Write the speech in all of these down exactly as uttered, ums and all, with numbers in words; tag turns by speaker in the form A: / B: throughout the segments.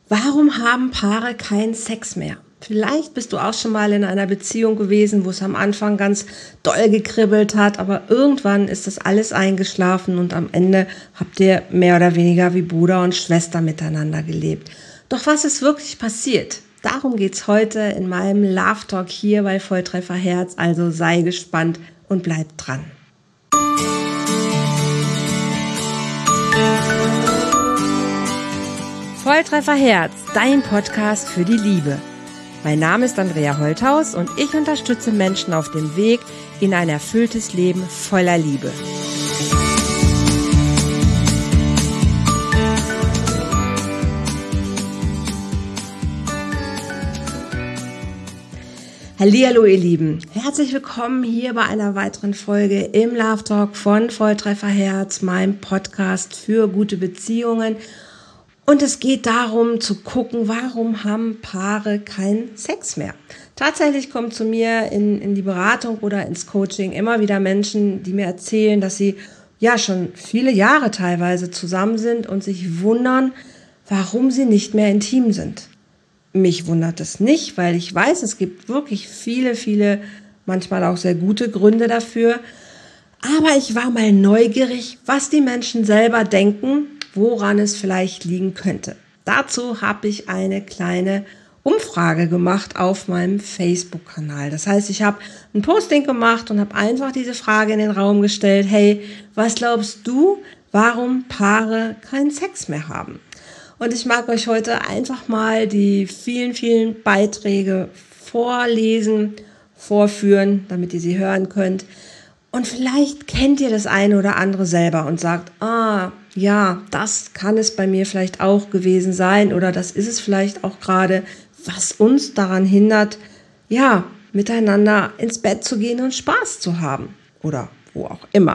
A: Warum haben Paare keinen Sex mehr? Vielleicht bist du auch schon mal in einer Beziehung gewesen, wo es am Anfang ganz doll gekribbelt hat, aber irgendwann ist das alles eingeschlafen und am Ende habt ihr mehr oder weniger wie Bruder und Schwester miteinander gelebt. Doch was ist wirklich passiert? Darum geht's heute in meinem Love Talk hier bei Volltreffer Herz, also sei gespannt und bleib dran. Volltreffer Herz, dein Podcast für die Liebe. Mein Name ist Andrea Holthaus und ich unterstütze Menschen auf dem Weg in ein erfülltes Leben voller Liebe. Hallihallo ihr Lieben, herzlich willkommen hier bei einer weiteren Folge im Love Talk von Volltreffer Herz, meinem Podcast für gute Beziehungen. Und es geht darum zu gucken, warum haben Paare keinen Sex mehr? Tatsächlich kommen zu mir in, in die Beratung oder ins Coaching immer wieder Menschen, die mir erzählen, dass sie ja schon viele Jahre teilweise zusammen sind und sich wundern, warum sie nicht mehr intim sind. Mich wundert es nicht, weil ich weiß, es gibt wirklich viele, viele, manchmal auch sehr gute Gründe dafür. Aber ich war mal neugierig, was die Menschen selber denken, woran es vielleicht liegen könnte. Dazu habe ich eine kleine Umfrage gemacht auf meinem Facebook-Kanal. Das heißt, ich habe ein Posting gemacht und habe einfach diese Frage in den Raum gestellt: Hey, was glaubst du, warum Paare keinen Sex mehr haben? Und ich mag euch heute einfach mal die vielen, vielen Beiträge vorlesen, vorführen, damit ihr sie hören könnt. Und vielleicht kennt ihr das eine oder andere selber und sagt, ah, ja, das kann es bei mir vielleicht auch gewesen sein oder das ist es vielleicht auch gerade, was uns daran hindert, ja, miteinander ins Bett zu gehen und Spaß zu haben oder wo auch immer.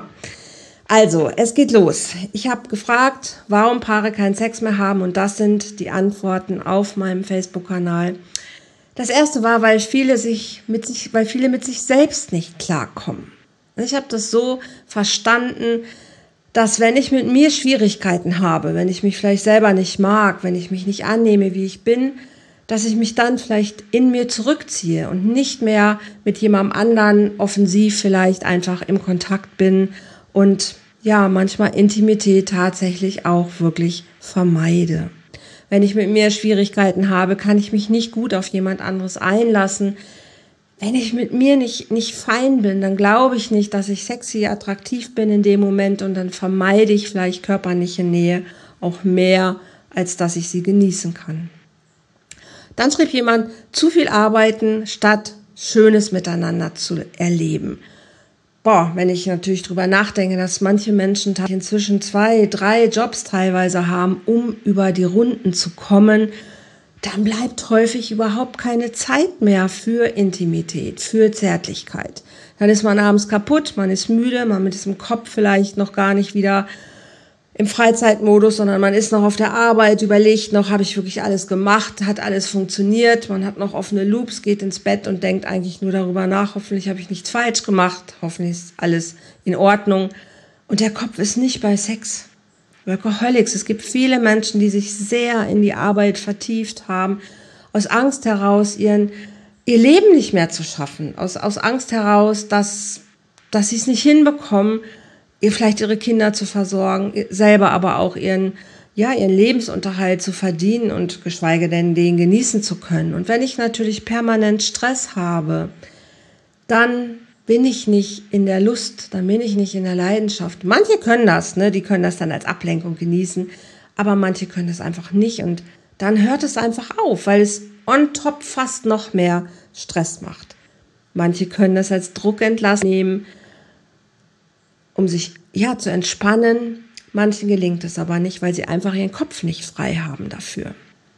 A: Also, es geht los. Ich habe gefragt, warum Paare keinen Sex mehr haben und das sind die Antworten auf meinem Facebook-Kanal. Das erste war, weil viele sich mit sich, weil viele mit sich selbst nicht klarkommen. Ich habe das so verstanden, dass wenn ich mit mir Schwierigkeiten habe, wenn ich mich vielleicht selber nicht mag, wenn ich mich nicht annehme, wie ich bin, dass ich mich dann vielleicht in mir zurückziehe und nicht mehr mit jemandem anderen offensiv vielleicht einfach im Kontakt bin und ja, manchmal Intimität tatsächlich auch wirklich vermeide. Wenn ich mit mir Schwierigkeiten habe, kann ich mich nicht gut auf jemand anderes einlassen. Wenn ich mit mir nicht, nicht fein bin, dann glaube ich nicht, dass ich sexy, attraktiv bin in dem Moment und dann vermeide ich vielleicht körperliche Nähe auch mehr, als dass ich sie genießen kann. Dann schrieb jemand, zu viel arbeiten, statt Schönes miteinander zu erleben. Boah, wenn ich natürlich drüber nachdenke, dass manche Menschen inzwischen zwei, drei Jobs teilweise haben, um über die Runden zu kommen, dann bleibt häufig überhaupt keine Zeit mehr für Intimität, für Zärtlichkeit. Dann ist man abends kaputt, man ist müde, man ist im Kopf vielleicht noch gar nicht wieder im Freizeitmodus, sondern man ist noch auf der Arbeit, überlegt noch, habe ich wirklich alles gemacht, hat alles funktioniert, man hat noch offene Loops, geht ins Bett und denkt eigentlich nur darüber nach, hoffentlich habe ich nichts falsch gemacht, hoffentlich ist alles in Ordnung. Und der Kopf ist nicht bei Sex. Workaholics. Es gibt viele Menschen, die sich sehr in die Arbeit vertieft haben, aus Angst heraus, ihren, ihr Leben nicht mehr zu schaffen, aus, aus Angst heraus, dass, dass sie es nicht hinbekommen, ihr vielleicht ihre Kinder zu versorgen, selber aber auch ihren, ja, ihren Lebensunterhalt zu verdienen und geschweige denn den genießen zu können. Und wenn ich natürlich permanent Stress habe, dann bin ich nicht in der Lust, dann bin ich nicht in der Leidenschaft. Manche können das, ne, die können das dann als Ablenkung genießen, aber manche können das einfach nicht und dann hört es einfach auf, weil es on top fast noch mehr Stress macht. Manche können das als Druckentlass nehmen, um sich ja zu entspannen. Manchen gelingt es aber nicht, weil sie einfach ihren Kopf nicht frei haben dafür.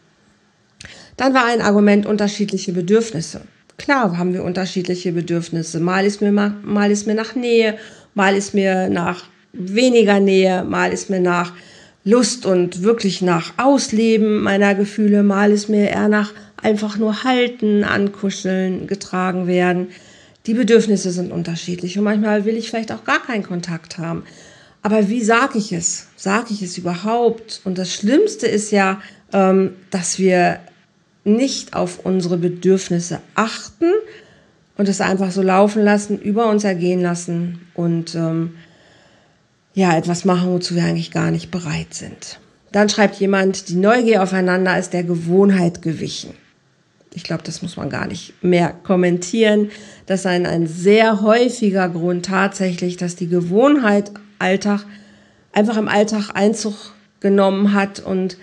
A: Dann war ein Argument unterschiedliche Bedürfnisse. Klar haben wir unterschiedliche Bedürfnisse. Mal ist mir, mal ist mir nach Nähe, mal ist mir nach weniger Nähe, mal ist mir nach Lust und wirklich nach Ausleben meiner Gefühle, mal ist mir eher nach einfach nur halten, ankuscheln, getragen werden. Die Bedürfnisse sind unterschiedlich und manchmal will ich vielleicht auch gar keinen Kontakt haben. Aber wie sage ich es? Sage ich es überhaupt? Und das Schlimmste ist ja ähm, dass wir nicht auf unsere Bedürfnisse achten und es einfach so laufen lassen, über uns ergehen lassen und ähm, ja, etwas machen, wozu wir eigentlich gar nicht bereit sind. Dann schreibt jemand, die Neugier aufeinander ist der Gewohnheit gewichen. Ich glaube, das muss man gar nicht mehr kommentieren. Das ist ein, ein sehr häufiger Grund tatsächlich, dass die Gewohnheit Alltag einfach im Alltag Einzug genommen hat und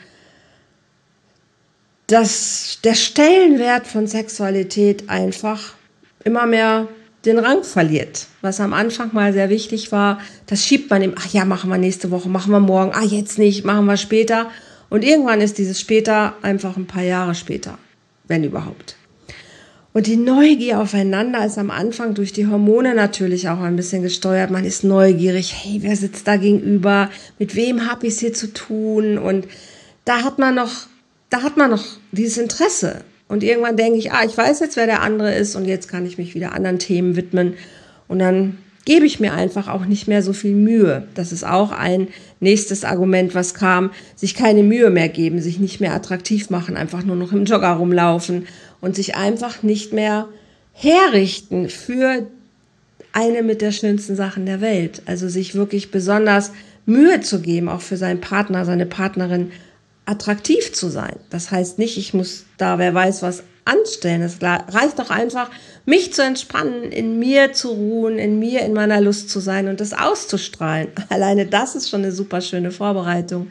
A: dass der Stellenwert von Sexualität einfach immer mehr den Rang verliert. Was am Anfang mal sehr wichtig war, das schiebt man ihm, ach ja, machen wir nächste Woche, machen wir morgen, ah jetzt nicht, machen wir später. Und irgendwann ist dieses später einfach ein paar Jahre später, wenn überhaupt. Und die Neugier aufeinander ist am Anfang durch die Hormone natürlich auch ein bisschen gesteuert. Man ist neugierig, hey, wer sitzt da gegenüber, mit wem habe ich es hier zu tun? Und da hat man noch, da hat man noch dieses Interesse. Und irgendwann denke ich, ah, ich weiß jetzt, wer der andere ist und jetzt kann ich mich wieder anderen Themen widmen. Und dann gebe ich mir einfach auch nicht mehr so viel Mühe. Das ist auch ein nächstes Argument, was kam. Sich keine Mühe mehr geben, sich nicht mehr attraktiv machen, einfach nur noch im Jogger rumlaufen und sich einfach nicht mehr herrichten für eine mit der schönsten Sachen der Welt. Also sich wirklich besonders Mühe zu geben, auch für seinen Partner, seine Partnerin, attraktiv zu sein. Das heißt nicht, ich muss da, wer weiß, was anstellen. Es reicht doch einfach, mich zu entspannen, in mir zu ruhen, in mir, in meiner Lust zu sein und das auszustrahlen. Alleine das ist schon eine super schöne Vorbereitung.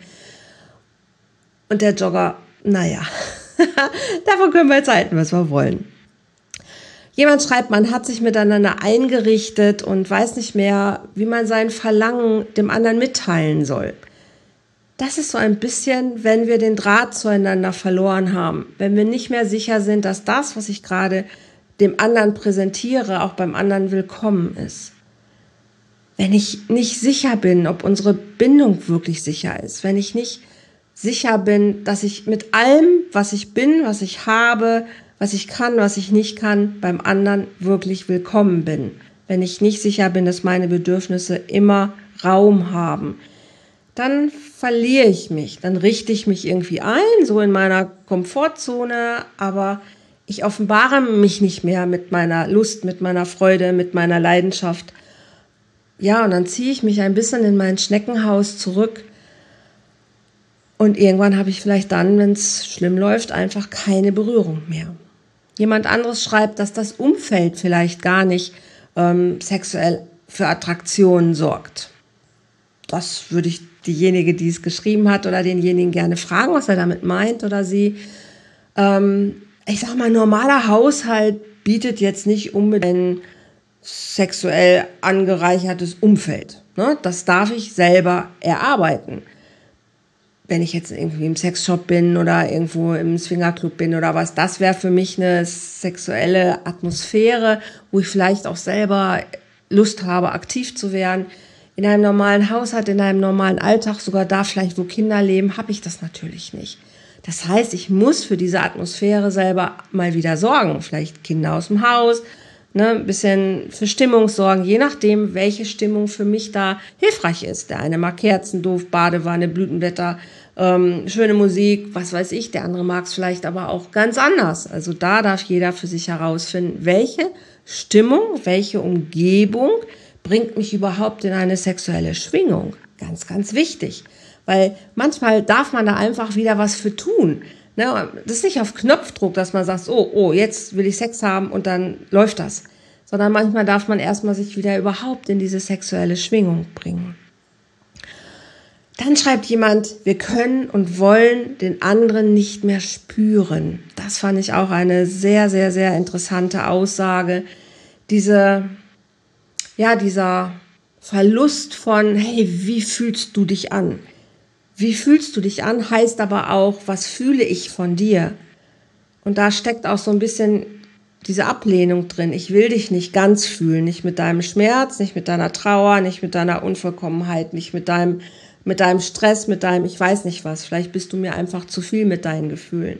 A: Und der Jogger, naja, davon können wir jetzt halten, was wir wollen. Jemand schreibt, man hat sich miteinander eingerichtet und weiß nicht mehr, wie man sein Verlangen dem anderen mitteilen soll. Das ist so ein bisschen, wenn wir den Draht zueinander verloren haben, wenn wir nicht mehr sicher sind, dass das, was ich gerade dem anderen präsentiere, auch beim anderen willkommen ist. Wenn ich nicht sicher bin, ob unsere Bindung wirklich sicher ist, wenn ich nicht sicher bin, dass ich mit allem, was ich bin, was ich habe, was ich kann, was ich nicht kann, beim anderen wirklich willkommen bin. Wenn ich nicht sicher bin, dass meine Bedürfnisse immer Raum haben, dann verliere ich mich, dann richte ich mich irgendwie ein, so in meiner Komfortzone, aber ich offenbare mich nicht mehr mit meiner Lust, mit meiner Freude, mit meiner Leidenschaft. Ja, und dann ziehe ich mich ein bisschen in mein Schneckenhaus zurück und irgendwann habe ich vielleicht dann, wenn es schlimm läuft, einfach keine Berührung mehr. Jemand anderes schreibt, dass das Umfeld vielleicht gar nicht ähm, sexuell für Attraktionen sorgt. Das würde ich diejenige, die es geschrieben hat, oder denjenigen gerne fragen, was er damit meint oder sie. Ähm, ich sag mal, ein normaler Haushalt bietet jetzt nicht unbedingt ein sexuell angereichertes Umfeld. Ne? Das darf ich selber erarbeiten. Wenn ich jetzt irgendwie im Sexshop bin oder irgendwo im Swingerclub bin oder was, das wäre für mich eine sexuelle Atmosphäre, wo ich vielleicht auch selber Lust habe, aktiv zu werden. In einem normalen Haushalt, in einem normalen Alltag, sogar da vielleicht, wo Kinder leben, habe ich das natürlich nicht. Das heißt, ich muss für diese Atmosphäre selber mal wieder sorgen. Vielleicht Kinder aus dem Haus, ne, ein bisschen für Stimmung sorgen, je nachdem, welche Stimmung für mich da hilfreich ist. Der eine mag Kerzen, doof, Badewanne, Blütenblätter, ähm, schöne Musik, was weiß ich. Der andere mag es vielleicht aber auch ganz anders. Also da darf jeder für sich herausfinden, welche Stimmung, welche Umgebung bringt mich überhaupt in eine sexuelle Schwingung. Ganz, ganz wichtig. Weil manchmal darf man da einfach wieder was für tun. Ne? Das ist nicht auf Knopfdruck, dass man sagt, oh, oh, jetzt will ich Sex haben und dann läuft das. Sondern manchmal darf man erstmal sich wieder überhaupt in diese sexuelle Schwingung bringen. Dann schreibt jemand, wir können und wollen den anderen nicht mehr spüren. Das fand ich auch eine sehr, sehr, sehr interessante Aussage. Diese Ja, dieser Verlust von, hey, wie fühlst du dich an? Wie fühlst du dich an, heißt aber auch, was fühle ich von dir? Und da steckt auch so ein bisschen diese Ablehnung drin. Ich will dich nicht ganz fühlen, nicht mit deinem Schmerz, nicht mit deiner Trauer, nicht mit deiner Unvollkommenheit, nicht mit deinem, mit deinem Stress, mit deinem, ich weiß nicht was. Vielleicht bist du mir einfach zu viel mit deinen Gefühlen.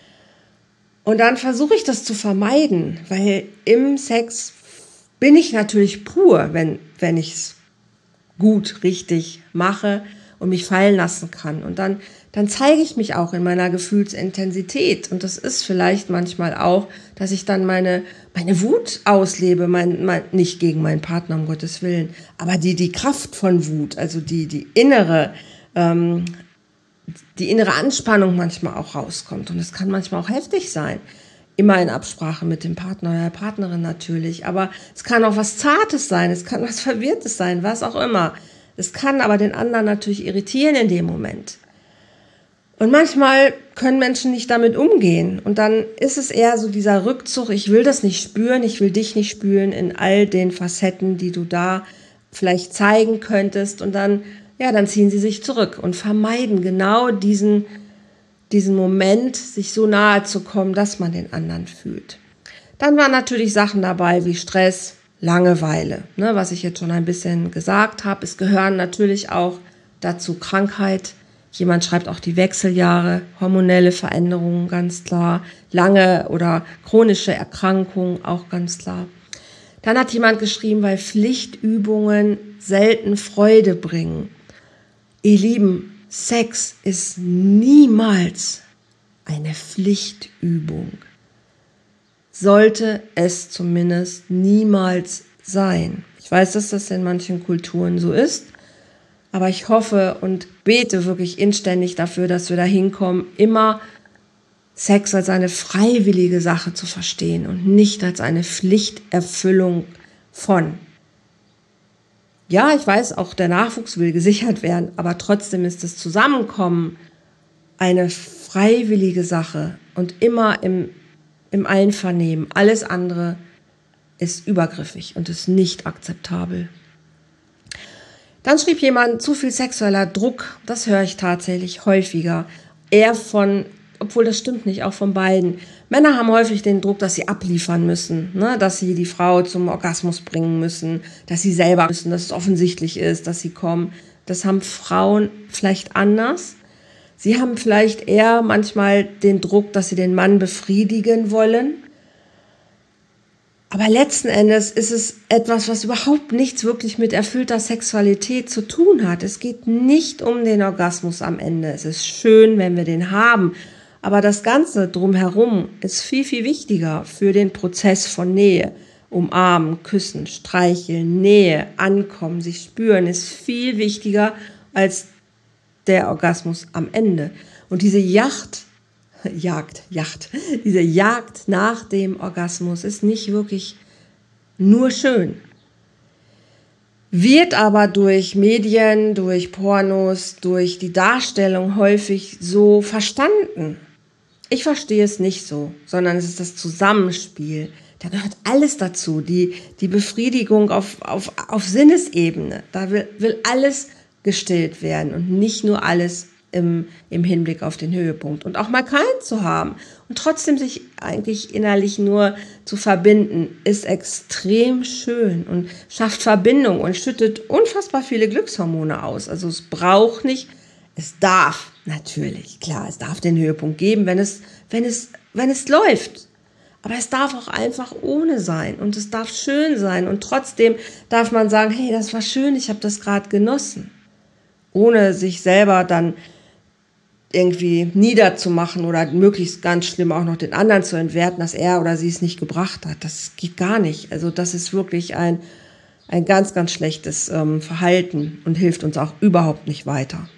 A: Und dann versuche ich das zu vermeiden, weil im Sex bin ich natürlich pur, wenn, wenn ich es gut, richtig mache und mich fallen lassen kann. Und dann, dann zeige ich mich auch in meiner Gefühlsintensität. Und das ist vielleicht manchmal auch, dass ich dann meine, meine Wut auslebe, mein, mein, nicht gegen meinen Partner, um Gottes Willen, aber die, die Kraft von Wut, also die, die innere, ähm, die innere Anspannung manchmal auch rauskommt. Und es kann manchmal auch heftig sein. Immer in Absprache mit dem Partner oder der Partnerin natürlich. Aber es kann auch was Zartes sein, es kann was Verwirrtes sein, was auch immer. Es kann aber den anderen natürlich irritieren in dem Moment. Und manchmal können Menschen nicht damit umgehen. Und dann ist es eher so dieser Rückzug, ich will das nicht spüren, ich will dich nicht spüren in all den Facetten, die du da vielleicht zeigen könntest. Und dann, ja, dann ziehen sie sich zurück und vermeiden genau diesen diesen Moment, sich so nahe zu kommen, dass man den anderen fühlt. Dann waren natürlich Sachen dabei wie Stress, Langeweile, ne, was ich jetzt schon ein bisschen gesagt habe. Es gehören natürlich auch dazu Krankheit. Jemand schreibt auch die Wechseljahre, hormonelle Veränderungen, ganz klar. Lange oder chronische Erkrankungen, auch ganz klar. Dann hat jemand geschrieben, weil Pflichtübungen selten Freude bringen. Ihr Lieben, Sex ist niemals eine Pflichtübung. Sollte es zumindest niemals sein. Ich weiß, dass das in manchen Kulturen so ist, aber ich hoffe und bete wirklich inständig dafür, dass wir da hinkommen, immer Sex als eine freiwillige Sache zu verstehen und nicht als eine Pflichterfüllung von. Ja, ich weiß, auch der Nachwuchs will gesichert werden, aber trotzdem ist das Zusammenkommen eine freiwillige Sache und immer im, im Einvernehmen. Alles andere ist übergriffig und ist nicht akzeptabel. Dann schrieb jemand, zu viel sexueller Druck, das höre ich tatsächlich häufiger. Eher von, obwohl das stimmt nicht, auch von beiden. Männer haben häufig den Druck, dass sie abliefern müssen, ne? Dass sie die Frau zum Orgasmus bringen müssen, dass sie selber müssen, dass es offensichtlich ist, dass sie kommen. Das haben Frauen vielleicht anders. Sie haben vielleicht eher manchmal den Druck, dass sie den Mann befriedigen wollen. Aber letzten Endes ist es etwas, was überhaupt nichts wirklich mit erfüllter Sexualität zu tun hat. Es geht nicht um den Orgasmus am Ende. Es ist schön, wenn wir den haben. Aber das Ganze drumherum ist viel, viel wichtiger für den Prozess von Nähe. Umarmen, küssen, streicheln, Nähe, ankommen, sich spüren, ist viel wichtiger als der Orgasmus am Ende. Und diese Jagd, Jagd, Jagd, diese Jagd nach dem Orgasmus ist nicht wirklich nur schön. Wird aber durch Medien, durch Pornos, durch die Darstellung häufig so verstanden. Ich verstehe es nicht so, sondern es ist das Zusammenspiel. Da gehört alles dazu, die, die Befriedigung auf, auf, auf Sinnesebene. Da will, will alles gestillt werden und nicht nur alles im, im Hinblick auf den Höhepunkt. Und auch mal keinen zu haben und trotzdem sich eigentlich innerlich nur zu verbinden, ist extrem schön und schafft Verbindung und schüttet unfassbar viele Glückshormone aus. Also es braucht nicht, es darf natürlich, klar, es darf den Höhepunkt geben, wenn es, wenn es, wenn es läuft. Aber es darf auch einfach ohne sein und es darf schön sein und trotzdem darf man sagen, hey, das war schön, ich habe das gerade genossen. Ohne sich selber dann irgendwie niederzumachen oder möglichst ganz schlimm auch noch den anderen zu entwerten, dass er oder sie es nicht gebracht hat. Das geht gar nicht. Also das ist wirklich ein, ein ganz, ganz schlechtes ähm, Verhalten und hilft uns auch überhaupt nicht weiter.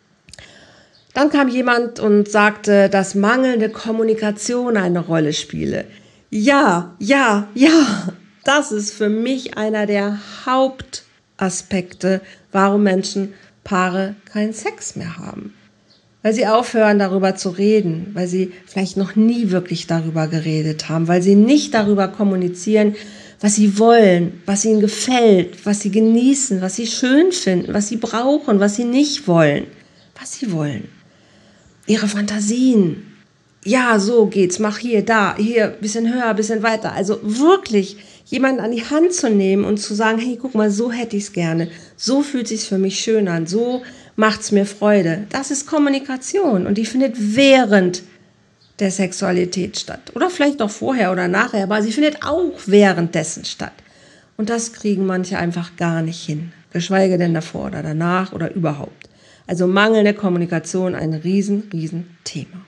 A: Dann kam jemand und sagte, dass mangelnde Kommunikation eine Rolle spiele. Ja, ja, ja, das ist für mich einer der Hauptaspekte, warum Menschen, Paare keinen Sex mehr haben. Weil sie aufhören, darüber zu reden, weil sie vielleicht noch nie wirklich darüber geredet haben, weil sie nicht darüber kommunizieren, was sie wollen, was ihnen gefällt, was sie genießen, was sie schön finden, was sie brauchen, was sie nicht wollen, was sie wollen. Ihre Fantasien. Ja, so geht's, mach hier, da, hier, bisschen höher, bisschen weiter. Also wirklich jemanden an die Hand zu nehmen und zu sagen, hey, guck mal, so hätte ich's gerne. So fühlt sich's für mich schön an. So macht's mir Freude. Das ist Kommunikation und die findet während der Sexualität statt. Oder vielleicht auch vorher oder nachher, aber sie findet auch währenddessen statt. Und das kriegen manche einfach gar nicht hin. Geschweige denn davor oder danach oder überhaupt. Also mangelnde Kommunikation, ein riesen, riesen Thema.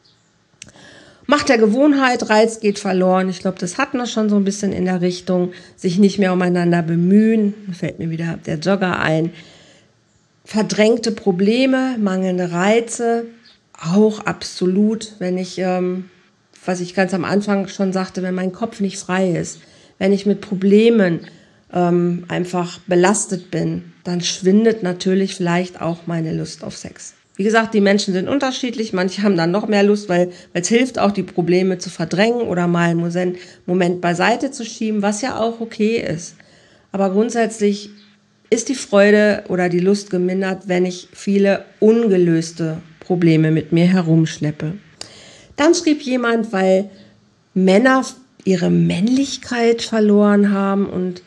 A: Macht der Gewohnheit, Reiz geht verloren. Ich glaube, das hatten wir schon so ein bisschen in der Richtung. Sich nicht mehr umeinander bemühen. Da fällt mir wieder der Jogger ein. Verdrängte Probleme, mangelnde Reize. Auch absolut, wenn ich, ähm, was ich ganz am Anfang schon sagte, wenn mein Kopf nicht frei ist. Wenn ich mit Problemen ähm, einfach belastet bin, dann schwindet natürlich vielleicht auch meine Lust auf Sex. Wie gesagt, die Menschen sind unterschiedlich. Manche haben dann noch mehr Lust, weil es hilft auch, die Probleme zu verdrängen oder mal einen Moment beiseite zu schieben, was ja auch okay ist. Aber grundsätzlich ist die Freude oder die Lust gemindert, wenn ich viele ungelöste Probleme mit mir herumschleppe. Dann schrieb jemand, weil Männer ihre Männlichkeit verloren haben und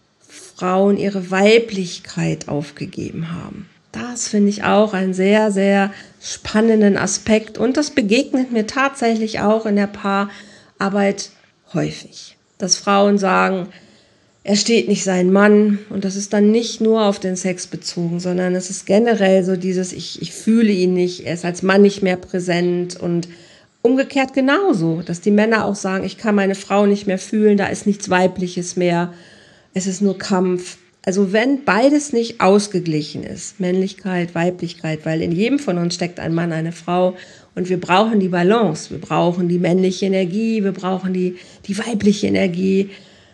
A: Frauen ihre Weiblichkeit aufgegeben haben. Das finde ich auch einen sehr, sehr spannenden Aspekt und das begegnet mir tatsächlich auch in der Paararbeit häufig. Dass Frauen sagen, er steht nicht sein Mann und das ist dann nicht nur auf den Sex bezogen, sondern es ist generell so dieses, ich, ich fühle ihn nicht, er ist als Mann nicht mehr präsent und umgekehrt genauso, dass die Männer auch sagen, ich kann meine Frau nicht mehr fühlen, da ist nichts Weibliches mehr, es ist nur Kampf. Also wenn beides nicht ausgeglichen ist, Männlichkeit, Weiblichkeit, weil in jedem von uns steckt ein Mann, eine Frau und wir brauchen die Balance, wir brauchen die männliche Energie, wir brauchen die, die weibliche Energie,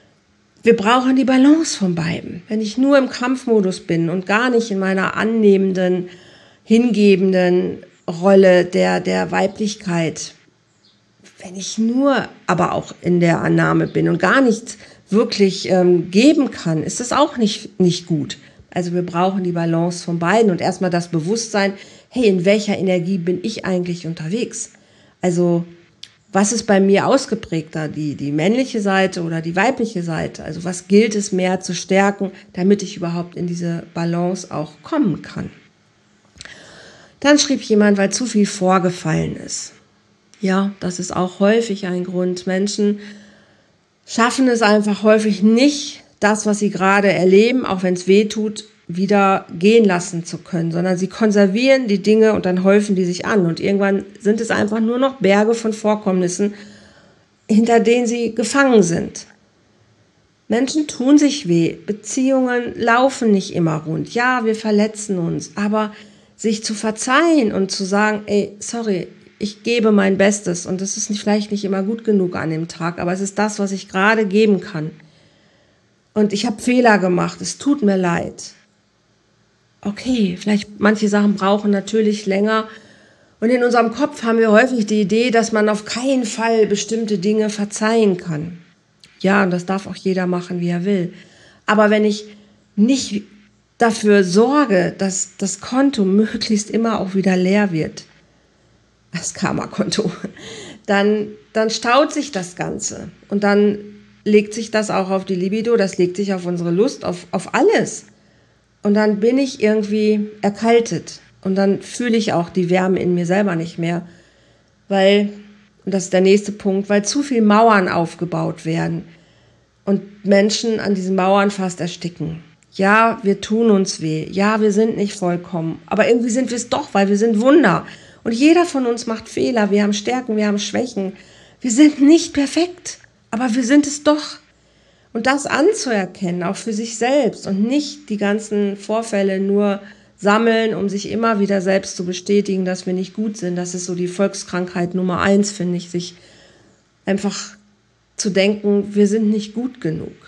A: wir brauchen die Balance von beiden. Wenn ich nur im Kampfmodus bin und gar nicht in meiner annehmenden, hingebenden Rolle der, der Weiblichkeit, wenn ich nur aber auch in der Annahme bin und gar nichts wirklich ähm, geben kann, ist das auch nicht, nicht gut. Also wir brauchen die Balance von beiden und erstmal das Bewusstsein, hey, in welcher Energie bin ich eigentlich unterwegs? Also was ist bei mir ausgeprägter, die, die männliche Seite oder die weibliche Seite? Also was gilt es mehr zu stärken, damit ich überhaupt in diese Balance auch kommen kann? Dann schrieb jemand, weil zu viel vorgefallen ist. Ja, das ist auch häufig ein Grund. Menschen schaffen es einfach häufig nicht, das, was sie gerade erleben, auch wenn es weh tut, wieder gehen lassen zu können, sondern sie konservieren die Dinge und dann häufen die sich an. Und irgendwann sind es einfach nur noch Berge von Vorkommnissen, hinter denen sie gefangen sind. Menschen tun sich weh, Beziehungen laufen nicht immer rund. Ja, wir verletzen uns, aber sich zu verzeihen und zu sagen, ey, sorry, ich gebe mein Bestes und das ist nicht, vielleicht nicht immer gut genug an dem Tag, aber es ist das, was ich gerade geben kann. Und ich habe Fehler gemacht, es tut mir leid. Okay, vielleicht manche Sachen brauchen natürlich länger. Und in unserem Kopf haben wir häufig die Idee, dass man auf keinen Fall bestimmte Dinge verzeihen kann. Ja, und das darf auch jeder machen, wie er will. Aber wenn ich nicht dafür sorge, dass das Konto möglichst immer auch wieder leer wird, das Karma-Konto, dann, dann staut sich das Ganze und dann legt sich das auch auf die Libido, das legt sich auf unsere Lust, auf, auf alles. Und dann bin ich irgendwie erkaltet und dann fühle ich auch die Wärme in mir selber nicht mehr, weil, und das ist der nächste Punkt, weil zu viel Mauern aufgebaut werden und Menschen an diesen Mauern fast ersticken. Ja, wir tun uns weh, ja, wir sind nicht vollkommen, aber irgendwie sind wir es doch, weil wir sind Wunder. Und jeder von uns macht Fehler, wir haben Stärken, wir haben Schwächen. Wir sind nicht perfekt, aber wir sind es doch. Und das anzuerkennen, auch für sich selbst und nicht die ganzen Vorfälle nur sammeln, um sich immer wieder selbst zu bestätigen, dass wir nicht gut sind. Das ist so die Volkskrankheit Nummer eins, finde ich, sich einfach zu denken, wir sind nicht gut genug.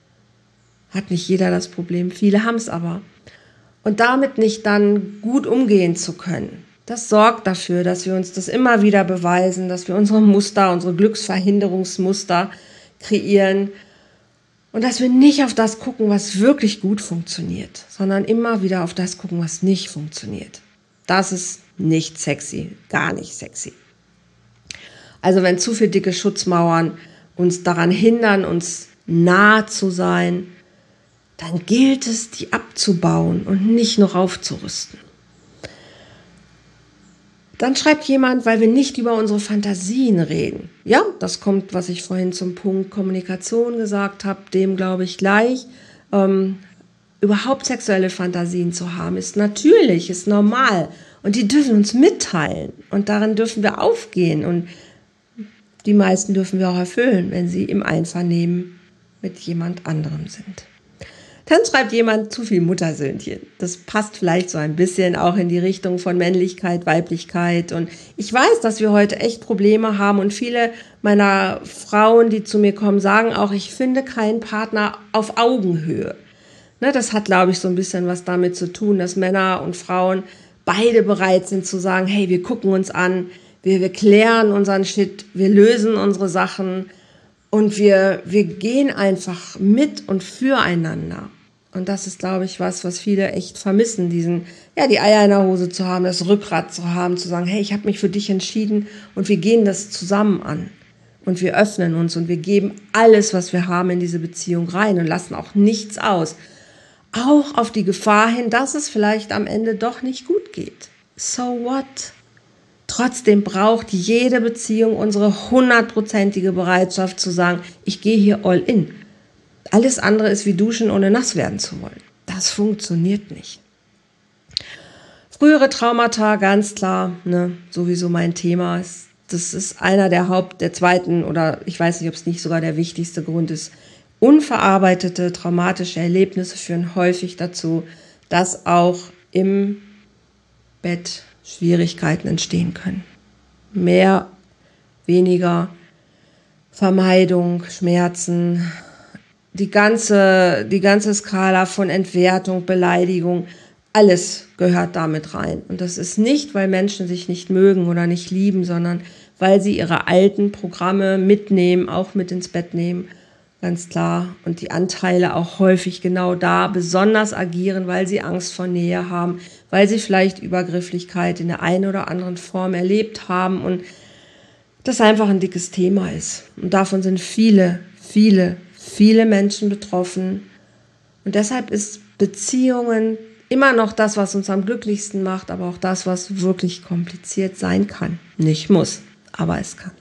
A: Hat nicht jeder das Problem, viele haben es aber. Und damit nicht dann gut umgehen zu können. Das sorgt dafür, dass wir uns das immer wieder beweisen, dass wir unsere Muster, unsere Glücksverhinderungsmuster kreieren und dass wir nicht auf das gucken, was wirklich gut funktioniert, sondern immer wieder auf das gucken, was nicht funktioniert. Das ist nicht sexy, gar nicht sexy. Also wenn zu viele dicke Schutzmauern uns daran hindern, uns nah zu sein, dann gilt es, die abzubauen und nicht noch aufzurüsten. Dann schreibt jemand, weil wir nicht über unsere Fantasien reden. Ja, das kommt, was ich vorhin zum Punkt Kommunikation gesagt habe, dem glaube ich gleich. Ähm, überhaupt sexuelle Fantasien zu haben, ist natürlich, ist normal. Und die dürfen uns mitteilen. Und darin dürfen wir aufgehen. Und die meisten dürfen wir auch erfüllen, wenn sie im Einvernehmen mit jemand anderem sind. Dann schreibt jemand zu viel Muttersöhnchen. Das passt vielleicht so ein bisschen auch in die Richtung von Männlichkeit, Weiblichkeit. Und ich weiß, dass wir heute echt Probleme haben. Und viele meiner Frauen, die zu mir kommen, sagen auch, ich finde keinen Partner auf Augenhöhe. Ne, das hat, glaube ich, so ein bisschen was damit zu tun, dass Männer und Frauen beide bereit sind zu sagen, hey, wir gucken uns an, wir, wir klären unseren Shit, wir lösen unsere Sachen. Und wir, wir gehen einfach mit und füreinander. Und das ist, glaube ich, was, was viele echt vermissen, diesen, ja, die Eier in der Hose zu haben, das Rückgrat zu haben, zu sagen, hey, ich habe mich für dich entschieden und wir gehen das zusammen an. Und wir öffnen uns und wir geben alles, was wir haben, in diese Beziehung rein und lassen auch nichts aus. Auch auf die Gefahr hin, dass es vielleicht am Ende doch nicht gut geht. So what? Trotzdem braucht jede Beziehung unsere hundertprozentige Bereitschaft zu sagen, ich gehe hier all in. Alles andere ist wie duschen, ohne nass werden zu wollen. Das funktioniert nicht. Frühere Traumata, ganz klar, ne, sowieso mein Thema. Das ist einer der Haupt-, der zweiten oder ich weiß nicht, ob es nicht sogar der wichtigste Grund ist. Unverarbeitete traumatische Erlebnisse führen häufig dazu, dass auch im Bett Schwierigkeiten entstehen können. Mehr, weniger, Vermeidung, Schmerzen, die ganze, die ganze Skala von Entwertung, Beleidigung, alles gehört damit rein. Und das ist nicht, weil Menschen sich nicht mögen oder nicht lieben, sondern weil sie ihre alten Programme mitnehmen, auch mit ins Bett nehmen, ganz klar. Und die Anteile auch häufig genau da besonders agieren, weil sie Angst vor Nähe haben, weil sie vielleicht Übergrifflichkeit in der einen oder anderen Form erlebt haben und das einfach ein dickes Thema ist. Und davon sind viele, viele, viele Menschen betroffen. Und deshalb ist Beziehungen immer noch das, was uns am glücklichsten macht, aber auch das, was wirklich kompliziert sein kann. Nicht muss, aber es kann.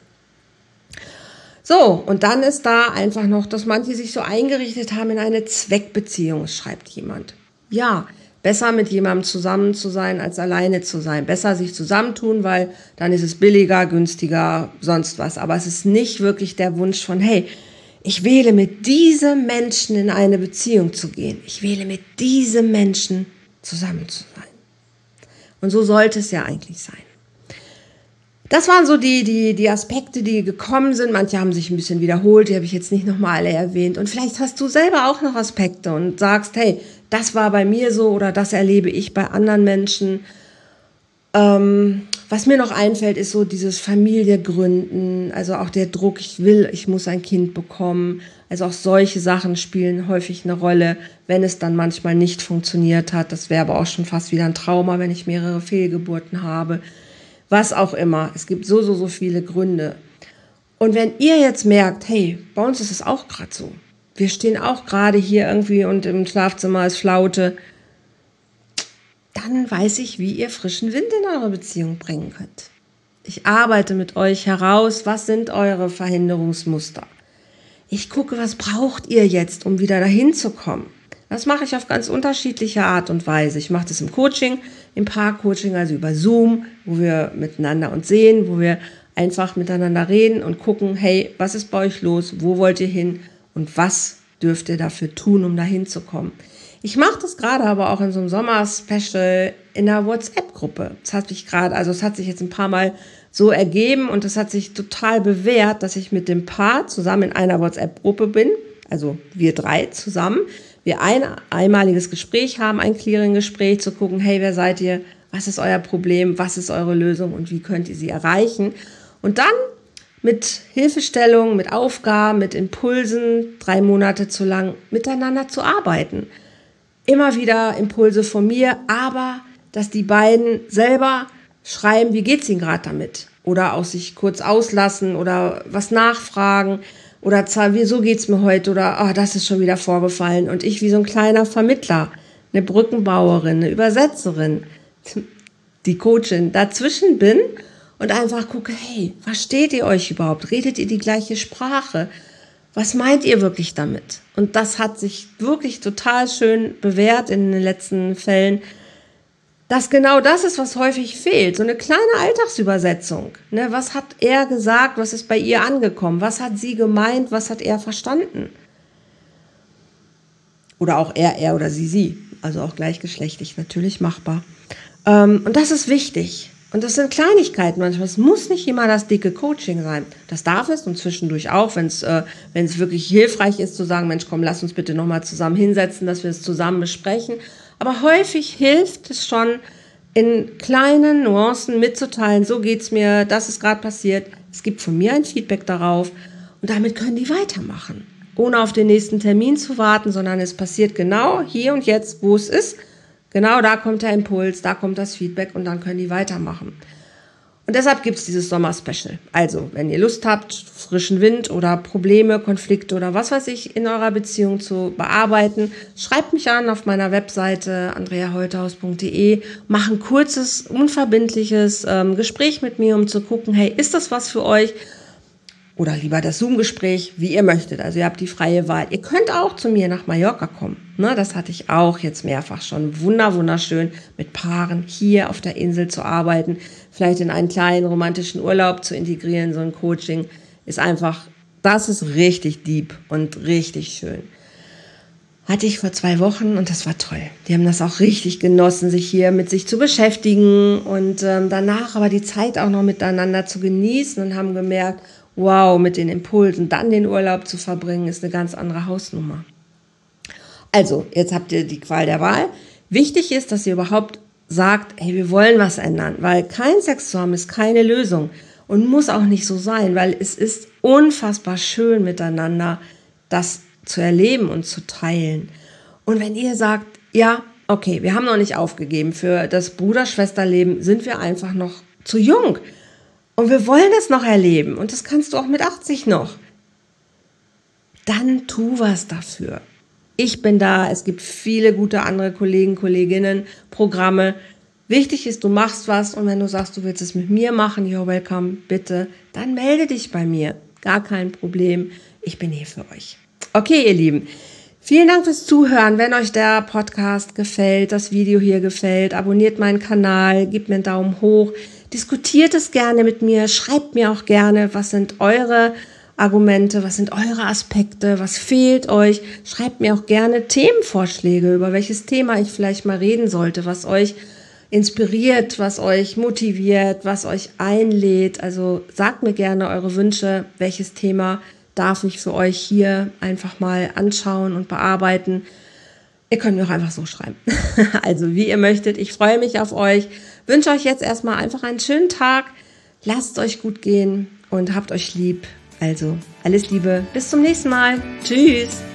A: So, und dann ist da einfach noch, dass manche sich so eingerichtet haben in eine Zweckbeziehung, schreibt jemand. Ja, besser mit jemandem zusammen zu sein, als alleine zu sein. Besser sich zusammentun, weil dann ist es billiger, günstiger, sonst was. Aber es ist nicht wirklich der Wunsch von, hey, ich wähle mit diesem Menschen in eine Beziehung zu gehen. Ich wähle mit diesem Menschen zusammen zu sein. Und so sollte es ja eigentlich sein. Das waren so die, die, die Aspekte, die gekommen sind. Manche haben sich ein bisschen wiederholt, die habe ich jetzt nicht nochmal alle erwähnt. Und vielleicht hast du selber auch noch Aspekte und sagst, hey, das war bei mir so oder das erlebe ich bei anderen Menschen. Ähm, was mir noch einfällt, ist so dieses Familie gründen, also auch der Druck, ich will, ich muss ein Kind bekommen. Also auch solche Sachen spielen häufig eine Rolle, wenn es dann manchmal nicht funktioniert hat. Das wäre aber auch schon fast wieder ein Trauma, wenn ich mehrere Fehlgeburten habe. Was auch immer. Es gibt so, so, so viele Gründe. Und wenn ihr jetzt merkt, hey, bei uns ist es auch gerade so. Wir stehen auch gerade hier irgendwie und im Schlafzimmer ist Flaute. Dann weiß ich, wie ihr frischen Wind in eure Beziehung bringen könnt. Ich arbeite mit euch heraus, was sind eure Verhinderungsmuster. Ich gucke, was braucht ihr jetzt, um wieder dahin zu kommen. Das mache ich auf ganz unterschiedliche Art und Weise. Ich mache das im Coaching, im Paar-Coaching, also über Zoom, wo wir miteinander uns sehen, wo wir einfach miteinander reden und gucken, hey, was ist bei euch los, wo wollt ihr hin und was dürft ihr dafür tun, um dahin zu kommen. Ich mache das gerade aber auch in so einem Sommer-Special in einer WhatsApp-Gruppe. Das hat sich gerade, also es hat sich jetzt ein paar Mal so ergeben und es hat sich total bewährt, dass ich mit dem Paar zusammen in einer WhatsApp-Gruppe bin, also wir drei zusammen, wir ein einmaliges Gespräch haben, ein Clearing-Gespräch, zu gucken, hey, wer seid ihr, was ist euer Problem, was ist eure Lösung und wie könnt ihr sie erreichen. Und dann mit Hilfestellung, mit Aufgaben, mit Impulsen, drei Monate zu lang miteinander zu arbeiten. Immer wieder Impulse von mir, aber dass die beiden selber schreiben, wie geht's ihnen gerade damit? Oder auch sich kurz auslassen oder was nachfragen. Oder wieso geht's mir heute? Oder oh, das ist schon wieder vorgefallen. Und ich wie so ein kleiner Vermittler, eine Brückenbauerin, eine Übersetzerin, die Coachin, dazwischen bin und einfach gucke, hey, versteht ihr euch überhaupt? Redet ihr die gleiche Sprache? Was meint ihr wirklich damit? Und das hat sich wirklich total schön bewährt in den letzten Fällen, dass genau das ist, was häufig fehlt. So eine kleine Alltagsübersetzung. Ne? Was hat er gesagt? Was ist bei ihr angekommen? Was hat sie gemeint? Was hat er verstanden? Oder auch er, er oder sie, sie. Also auch gleichgeschlechtlich natürlich machbar. Ähm, und das ist wichtig. Und das sind Kleinigkeiten manchmal. Es muss nicht immer das dicke Coaching sein. Das darf es und zwischendurch auch, wenn es äh, wenn es wirklich hilfreich ist, zu sagen, Mensch, komm, lass uns bitte nochmal zusammen hinsetzen, dass wir es zusammen besprechen. Aber häufig hilft es schon, in kleinen Nuancen mitzuteilen, so geht's mir, das ist gerade passiert. Es gibt von mir ein Feedback darauf und damit können die weitermachen. Ohne auf den nächsten Termin zu warten, sondern es passiert genau hier und jetzt, wo es ist. Genau da kommt der Impuls, da kommt das Feedback und dann können die weitermachen. Und deshalb gibt's dieses Sommer-Special. Also, wenn ihr Lust habt, frischen Wind oder Probleme, Konflikte oder was weiß ich in eurer Beziehung zu bearbeiten, schreibt mich an auf meiner Webseite andrea holthaus punkt de, mach ein kurzes, unverbindliches ähm, Gespräch mit mir, um zu gucken, hey, ist das was für euch? Oder lieber das Zoom-Gespräch, wie ihr möchtet. Also ihr habt die freie Wahl. Ihr könnt auch zu mir nach Mallorca kommen. Ne, das hatte ich auch jetzt mehrfach schon. Wunder, wunderschön, mit Paaren hier auf der Insel zu arbeiten. Vielleicht in einen kleinen romantischen Urlaub zu integrieren. So ein Coaching ist einfach, das ist richtig deep und richtig schön. Hatte ich vor zwei Wochen und das war toll. Die haben das auch richtig genossen, sich hier mit sich zu beschäftigen und ähm, danach aber die Zeit auch noch miteinander zu genießen und haben gemerkt, wow, mit den Impulsen dann den Urlaub zu verbringen, ist eine ganz andere Hausnummer. Also, jetzt habt ihr die Qual der Wahl. Wichtig ist, dass ihr überhaupt sagt, hey, wir wollen was ändern, weil kein Sex zu haben ist keine Lösung und muss auch nicht so sein, weil es ist unfassbar schön miteinander, das zu erleben und zu teilen. Und wenn ihr sagt, ja, okay, wir haben noch nicht aufgegeben, für das Bruder-Schwester-Leben sind wir einfach noch zu jung. Und wir wollen es noch erleben. Und das kannst du auch mit achtzig noch. Dann tu was dafür. Ich bin da. Es gibt viele gute andere Kollegen, Kolleginnen, Programme. Wichtig ist, du machst was. Und wenn du sagst, du willst es mit mir machen, you're welcome, bitte, dann melde dich bei mir. Gar kein Problem. Ich bin hier für euch. Okay, ihr Lieben. Vielen Dank fürs Zuhören. Wenn euch der Podcast gefällt, das Video hier gefällt, abonniert meinen Kanal, gebt mir einen Daumen hoch. Diskutiert es gerne mit mir, schreibt mir auch gerne, was sind eure Argumente, was sind eure Aspekte, was fehlt euch. Schreibt mir auch gerne Themenvorschläge, über welches Thema ich vielleicht mal reden sollte, was euch inspiriert, was euch motiviert, was euch einlädt. Also sagt mir gerne eure Wünsche, welches Thema darf ich für euch hier einfach mal anschauen und bearbeiten. Ihr könnt mir auch einfach so schreiben. Also wie ihr möchtet. Ich freue mich auf euch. Wünsche euch jetzt erstmal einfach einen schönen Tag. Lasst euch gut gehen und habt euch lieb. Also alles Liebe. Bis zum nächsten Mal. Tschüss.